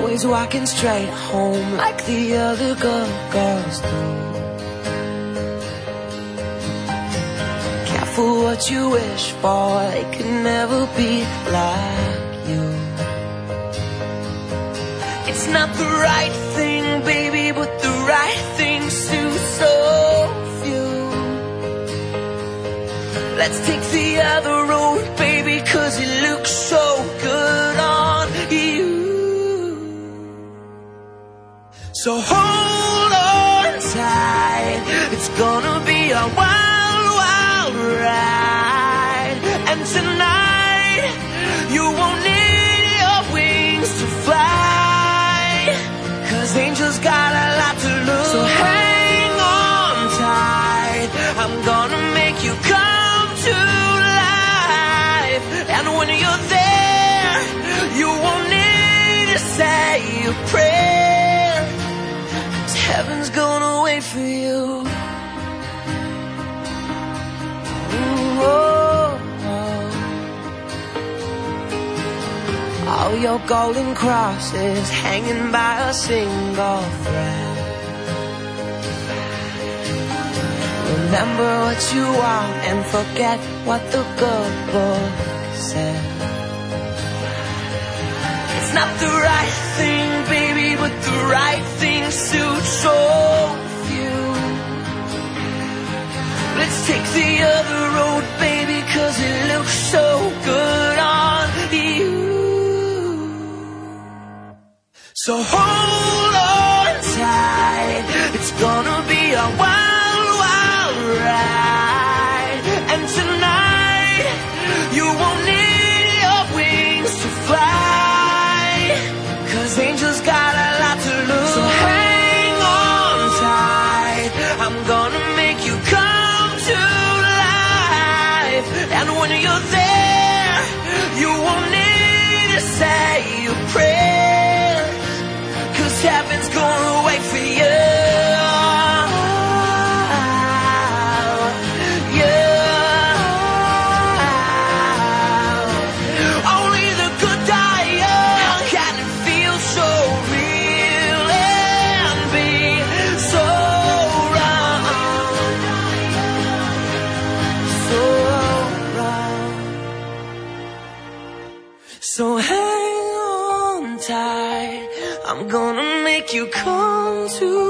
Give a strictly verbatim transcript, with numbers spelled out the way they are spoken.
always walking straight home like the other good girls do. Careful what you wish for, they could never be like you. It's not the right thing, baby, but the right thing suits so few. Let's take the other road, baby, 'cause it looks so good on you. So hold on tight, it's gonna be a wild, wild ride. And tonight, you won't need your wings to fly, 'cause angels got a lot to lose. So hang on tight, I'm gonna make you come to life. And when you're there, you won't need to say a prayer, 'cause heaven's gonna wait for you. Ooh, oh, oh. All your golden crosses hanging by a single thread. Remember what you want and forget what the good book said. It's not the right thing, baby, but the right thing suits so few. Let's take the other road, baby, 'cause it looks so good on you. So hold on tight, it's gonna be a wild, wild ride. And tonight, you won't need your wings to fly, 'cause angels got a lot to lose. So hang on tight, I'm gonna make you come to life. And when you're there, you won't need to say a prayer, 'cause heaven's gonna wait for you. So hang on tight, I'm gonna make you come to